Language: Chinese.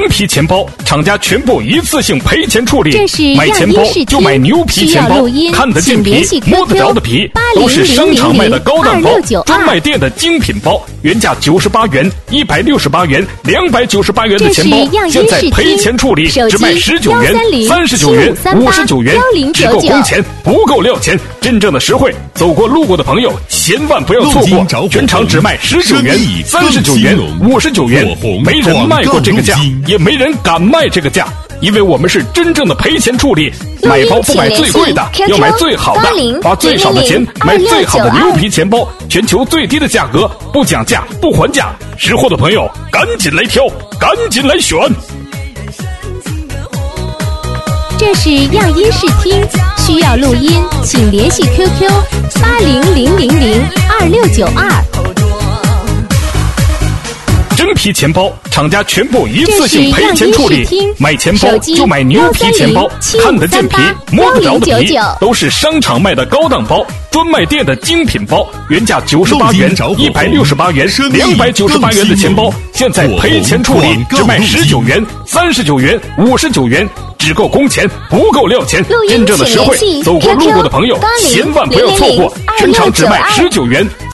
皮钱包，厂家全部一次性赔钱处理。 这是买钱包就买牛皮钱包，看得见皮、摸得着的皮，都是商场卖的高档包，专卖店的精品包，原价98元、168元、298元的钱包，现在赔钱处理，只卖19元、39元、59元，只够工钱，不够料钱，真正的实惠。走过路过的朋友千万不要错过，全场只卖19元、39元、59元，没人卖过这个价，也没人敢卖这个价，因为我们是真正的赔钱处理。买包不买最贵的，要买最好的，花最少的钱买最好的牛皮钱包，全球最低的价格，不讲价不还价，识货的朋友赶紧来挑，赶紧来选。 这是样音视听，需要录音请联系 QQ 800002692。 真皮钱包，厂家全部一次性赔钱处理。买钱包就买牛皮钱包，看得见皮、摸得着的皮，都是商场卖的高档包，专卖店的精品包，原价98元、168元、298元的钱包，现在赔钱处理，只卖19元、39元、59元，只够工钱，不够料钱，真正的实惠。走过路过的朋友千万不要错过，全场只卖19元。